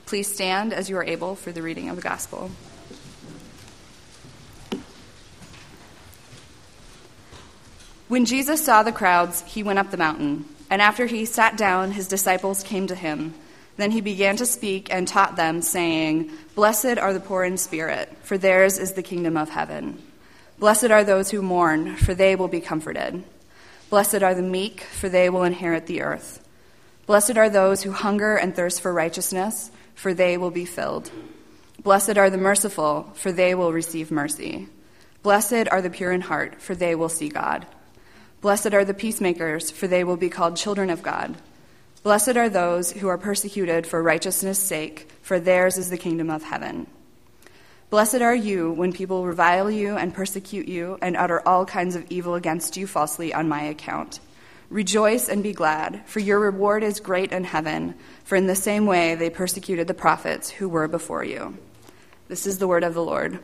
Please stand as you are able for the reading of the gospel. When Jesus saw the crowds, he went up the mountain, and after he sat down, his disciples came to him. Then he began to speak and taught them, saying, "Blessed are the poor in spirit, for theirs is the kingdom of heaven. Blessed are those who mourn, for they will be comforted. Blessed are the meek, for they will inherit the earth. Blessed are those who hunger and thirst for righteousness, for they will be filled. Blessed are the merciful, for they will receive mercy. Blessed are the pure in heart, for they will see God. Blessed are the peacemakers, for they will be called children of God. Blessed are those who are persecuted for righteousness' sake, for theirs is the kingdom of heaven. Blessed are you when people revile you and persecute you and utter all kinds of evil against you falsely on my account. Rejoice and be glad, for your reward is great in heaven, for in the same way they persecuted the prophets who were before you." This is the word of the Lord.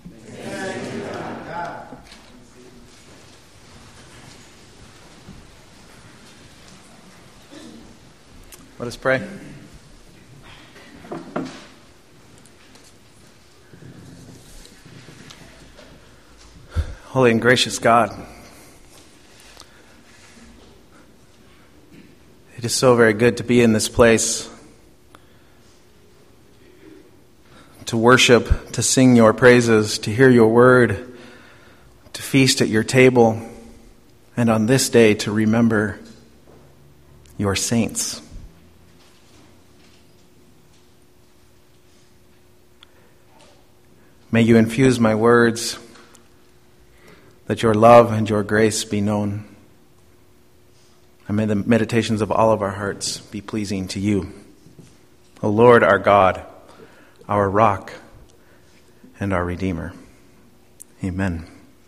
Let us pray. Holy and gracious God, it is so very good to be in this place, to worship, to sing your praises, to hear your word, to feast at your table, and on this day to remember your saints. May you infuse my words, that your love and your grace be known. And may the meditations of all of our hearts be pleasing to you. O Lord, our God, our rock, and our Redeemer. Amen.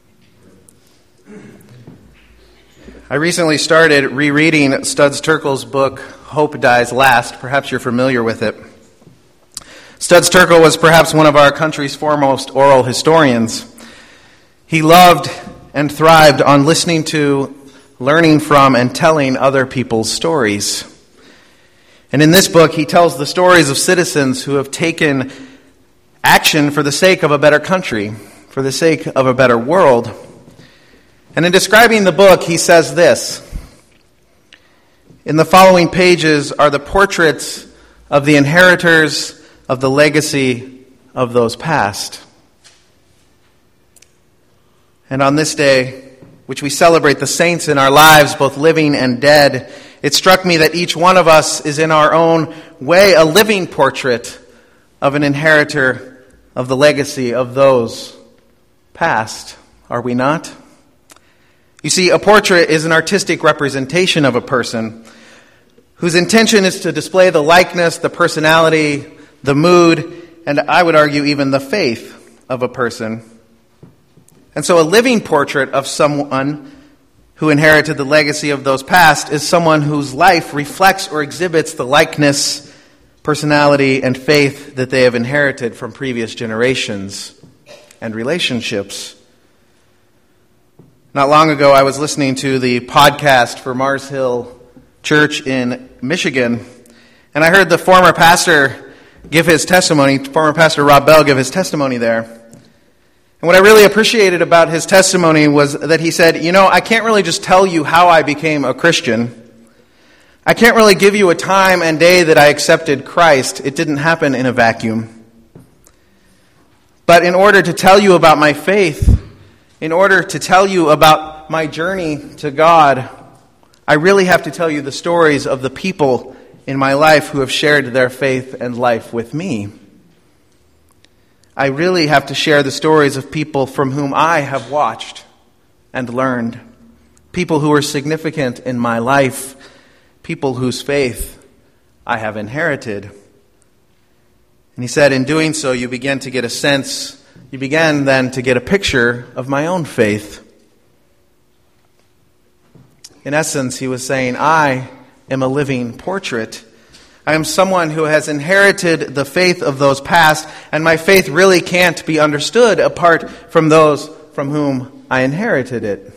I recently started rereading Studs Terkel's book, Hope Dies Last. Perhaps you're familiar with it. Studs Terkel was perhaps one of our country's foremost oral historians. He loved and thrived on listening to, learning from, and telling other people's stories. And in this book, he tells the stories of citizens who have taken action for the sake of a better country, for the sake of a better world. And in describing the book, he says this: "In the following pages are the portraits of the inheritors of the legacy of those past. And on this day, which we celebrate the saints in our lives, both living and dead, it struck me that each one of us is in our own way a living portrait of an inheritor of the legacy of those past. Are we not? You see, a portrait is an artistic representation of a person whose intention is to display the likeness, the personality, the mood, and I would argue even the faith of a person. And so a living portrait of someone who inherited the legacy of those past is someone whose life reflects or exhibits the likeness, personality, and faith that they have inherited from previous generations and relationships. Not long ago, I was listening to the podcast for Mars Hill Church in Michigan, and I heard the former pastor give his testimony, former Pastor Rob Bell give his testimony there. And what I really appreciated about his testimony was that he said, I can't really just tell you how I became a Christian. I can't really give you a time and day that I accepted Christ. It didn't happen in a vacuum. But in order to tell you about my faith, in order to tell you about my journey to God, I really have to tell you the stories of the people in my life who have shared their faith and life with me. I really have to share the stories of people from whom I have watched and learned, people who are significant in my life, people whose faith I have inherited. And he said, in doing so, you begin to get a sense, you began then to get a picture of my own faith. In essence, he was saying, I am a living portrait. I am someone who has inherited the faith of those past, and my faith really can't be understood apart from those from whom I inherited it.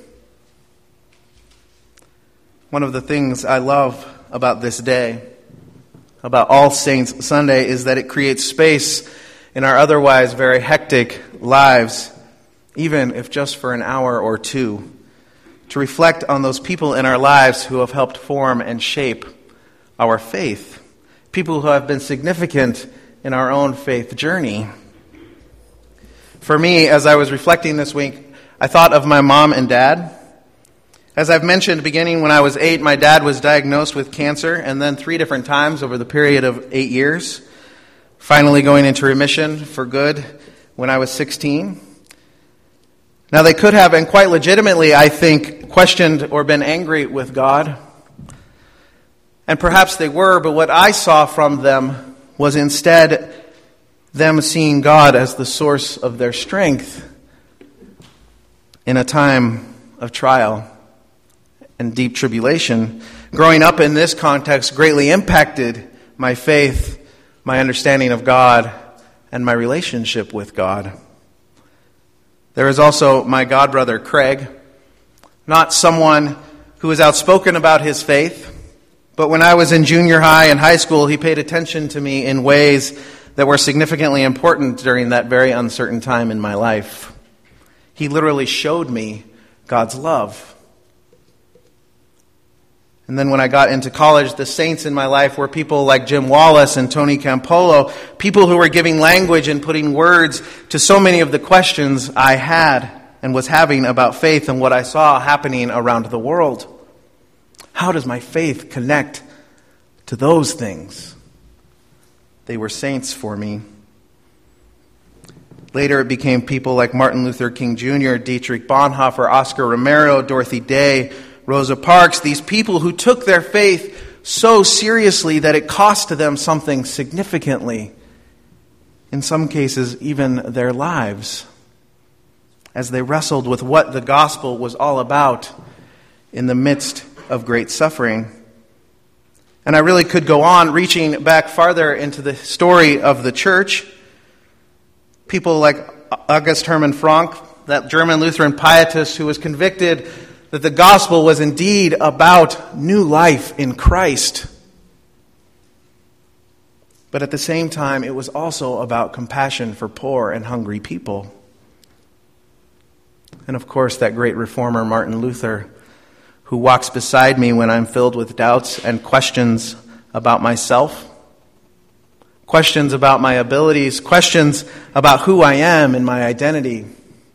One of the things I love about this day, about All Saints Sunday is that it creates space in our otherwise very hectic lives, even if just for an hour or two, to reflect on those people in our lives who have helped form and shape our faith, people who have been significant in our own faith journey. For me, as I was reflecting this week, I thought of my mom and dad. As I've mentioned, beginning when I was 8, my dad was diagnosed with cancer, and then 3 different times over the period of 8 years, finally going into remission for good when I was 16. Now, they could have, and quite legitimately, I think, questioned or been angry with God. And perhaps they were, but what I saw from them was instead them seeing God as the source of their strength in a time of trial and deep tribulation. Growing up in this context greatly impacted my faith, my understanding of God, and my relationship with God. There is also my godbrother, Craig, not someone who is outspoken about his faith, but when I was in junior high and high school, he paid attention to me in ways that were significantly important during that very uncertain time in my life. He literally showed me God's love. And then when I got into college, the saints in my life were people like Jim Wallace and Tony Campolo, people who were giving language and putting words to so many of the questions I had and was having about faith and what I saw happening around the world. How does my faith connect to those things? They were saints for me. Later it became people like Martin Luther King Jr., Dietrich Bonhoeffer, Oscar Romero, Dorothy Day, Rosa Parks, these people who took their faith so seriously that it cost them something significantly, in some cases even their lives, as they wrestled with what the gospel was all about in the midst of great suffering. And I really could go on, reaching back farther into the story of the church. People like August Hermann Frank, that German Lutheran pietist who was convicted that the gospel was indeed about new life in Christ. But at the same time, it was also about compassion for poor and hungry people. And of course, that great reformer, Martin Luther, who walks beside me when I'm filled with doubts and questions about myself, questions about my abilities, questions about who I am and my identity.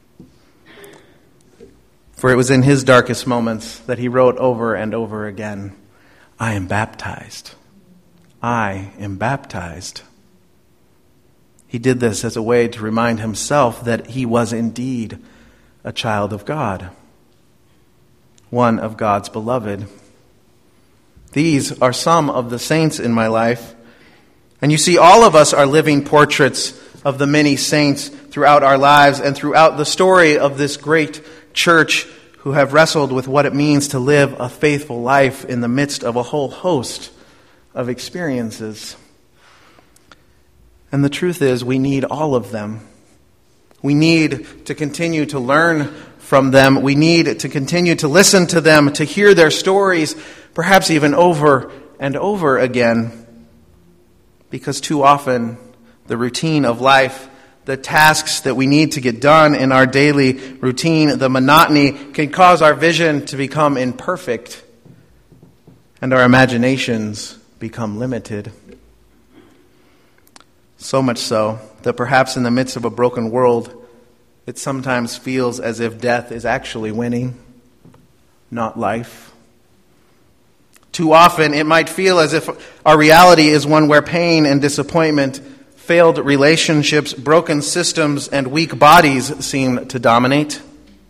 For it was in his darkest moments that he wrote over and over again, I am baptized. I am baptized. He did this as a way to remind himself that he was indeed a child of God, one of God's beloved. These are some of the saints in my life. And you see, all of us are living portraits of the many saints throughout our lives and throughout the story of this great church who have wrestled with what it means to live a faithful life in the midst of a whole host of experiences. And the truth is, we need all of them. We need to continue to learn from them. We need to continue to listen to them, to hear their stories, perhaps even over and over again. Because too often, the routine of life, the tasks that we need to get done in our daily routine, the monotony, can cause our vision to become imperfect and our imaginations become limited. So much so that perhaps in the midst of a broken world, it sometimes feels as if death is actually winning, not life. Too often, it might feel as if our reality is one where pain and disappointment, failed relationships, broken systems, and weak bodies seem to dominate.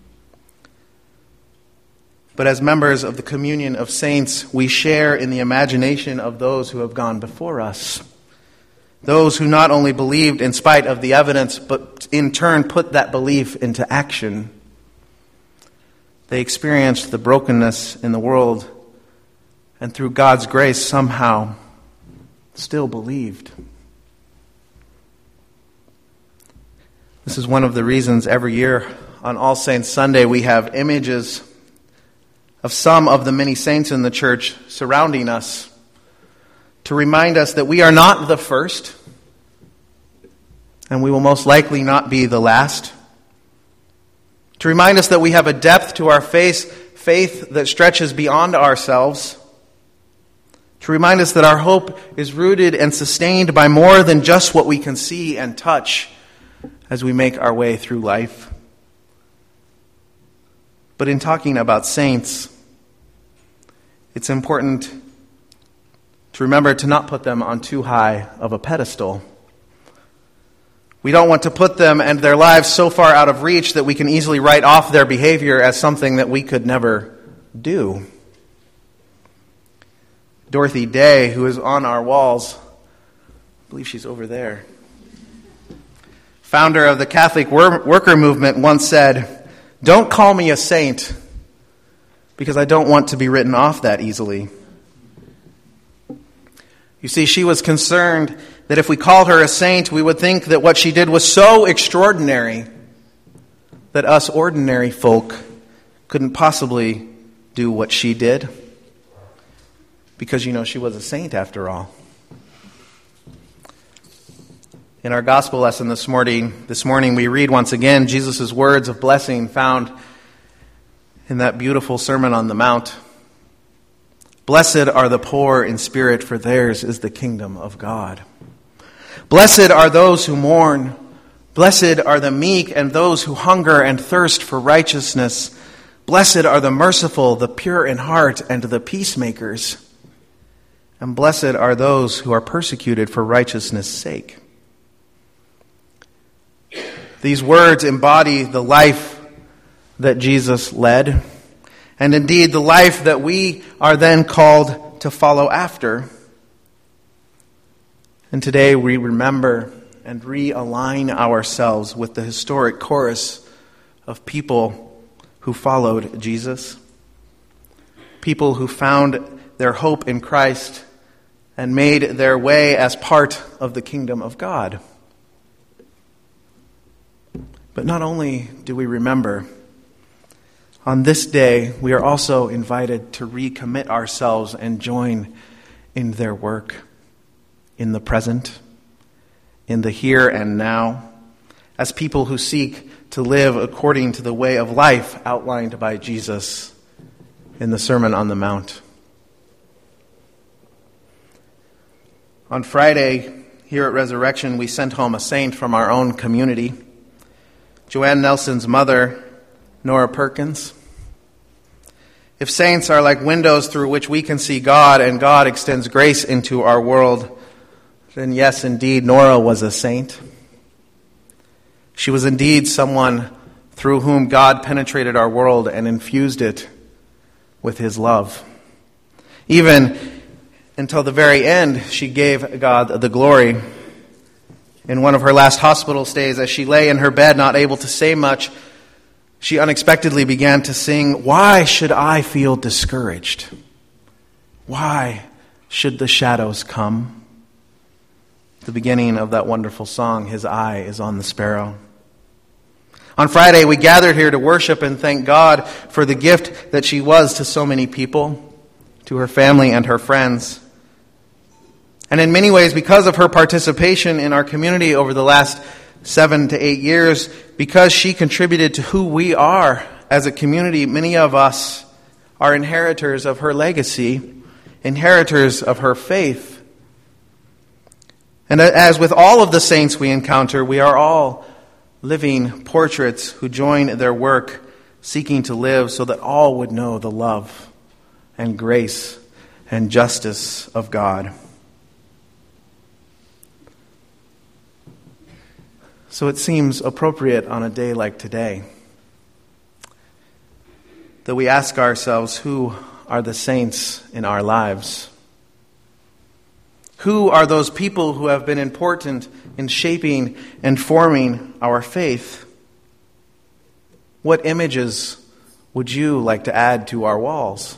But as members of the communion of saints, we share in the imagination of those who have gone before us. Those who not only believed in spite of the evidence, but in turn put that belief into action. They experienced the brokenness in the world, and through God's grace somehow still believed. This is one of the reasons every year on All Saints Sunday we have images of some of the many saints in the church surrounding us. to remind us that we are not the first, and we will most likely not be the last. To remind us that we have a depth to our faith that stretches beyond ourselves. To remind us that our hope is rooted and sustained by more than just what we can see and touch as we make our way through life. But in talking about saints, it's important to remember to not put them on too high of a pedestal. We don't want to put them and their lives so far out of reach that we can easily write off their behavior as something that we could never do. Dorothy Day, who is on our walls, I believe she's over there, founder of the Catholic worker movement, once said, "Don't call me a saint, because I don't want to be written off that easily." You see, she was concerned that if we called her a saint, we would think that what she did was so extraordinary that us ordinary folk couldn't possibly do what she did. Because, she was a saint after all. In our gospel lesson this morning, we read once again Jesus' words of blessing found in that beautiful Sermon on the Mount. "Blessed are the poor in spirit, for theirs is the kingdom of God. Blessed are those who mourn. Blessed are the meek and those who hunger and thirst for righteousness. Blessed are the merciful, the pure in heart, and the peacemakers. And blessed are those who are persecuted for righteousness' sake." These words embody the life that Jesus led, and indeed the life that we are then called to follow after. And today we remember and realign ourselves with the historic chorus of people who followed Jesus, people who found their hope in Christ and made their way as part of the kingdom of God. But not only do we remember, on this day we are also invited to recommit ourselves and join in their work, in the present, in the here and now, as people who seek to live according to the way of life outlined by Jesus in the Sermon on the Mount. On Friday, here at Resurrection, we sent home a saint from our own community, Joanne Nelson's mother, Nora Perkins. If saints are like windows through which we can see God and God extends grace into our world, then yes, indeed, Nora was a saint. She was indeed someone through whom God penetrated our world and infused it with his love. Even until the very end, she gave God the glory. In one of her last hospital stays, as she lay in her bed, not able to say much, she unexpectedly began to sing, "Why should I feel discouraged? Why should the shadows come?" The beginning of that wonderful song, "His eye is on the sparrow." On Friday, we gathered here to worship and thank God for the gift that she was to so many people, to her family and her friends. And in many ways, because of her participation in our community over the last 7 to 8 years, because she contributed to who we are as a community, many of us are inheritors of her legacy, inheritors of her faith. And as with all of the saints we encounter, we are all living portraits who join their work, seeking to live so that all would know the love and grace and justice of God. So it seems appropriate on a day like today that we ask ourselves, who are the saints in our lives? Who are those people who have been important in shaping and forming our faith? What images would you like to add to our walls?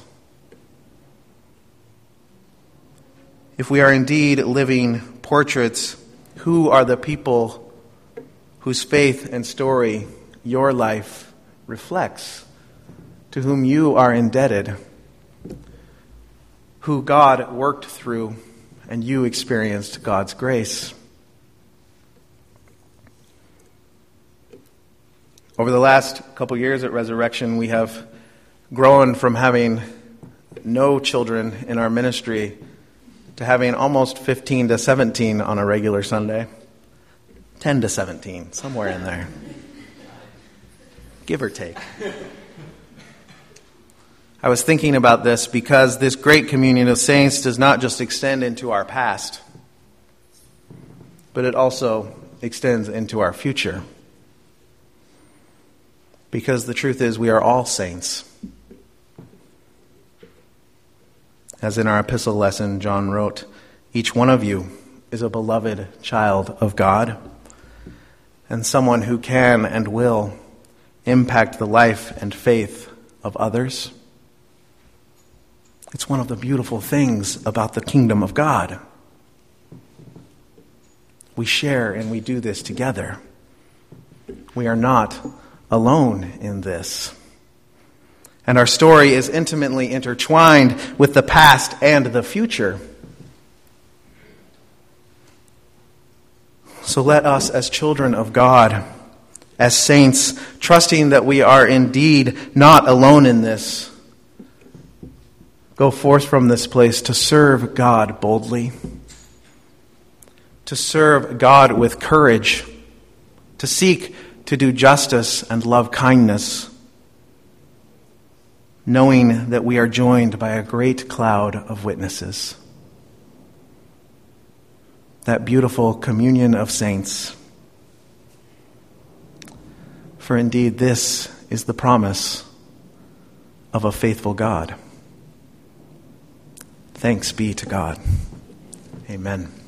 If we are indeed living portraits, who are the people whose faith and story your life reflects, to whom you are indebted, who God worked through and you experienced God's grace. Over the last couple years at Resurrection, we have grown from having no children in our ministry to having almost 15 to 17 on a regular Sunday. 10 to 17, somewhere in there. Give or take. I was thinking about this because this great communion of saints does not just extend into our past, but it also extends into our future. Because the truth is, we are all saints. As in our epistle lesson, John wrote, "Each one of you is a beloved child of God, and someone who can and will impact the life and faith of others." It's one of the beautiful things about the kingdom of God. We share and we do this together. We are not alone in this. And our story is intimately intertwined with the past and the future. So let us, as children of God, as saints, trusting that we are indeed not alone in this, go forth from this place to serve God boldly, to serve God with courage, to seek to do justice and love kindness, knowing that we are joined by a great cloud of witnesses. That beautiful communion of saints. For indeed, this is the promise of a faithful God. Thanks be to God. Amen.